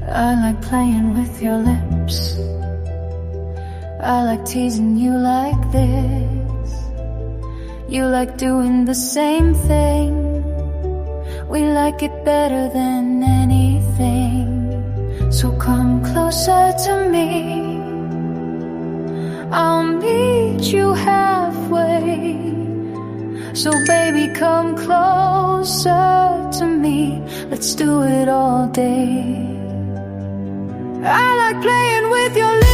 I like playing with your lips. I like teasing you like this. You like doing the same thing. We like it better than anything. So come closer to me. I'll meet you halfway. So baby, come closer to me. Let's do it all day. I like playing with your lips.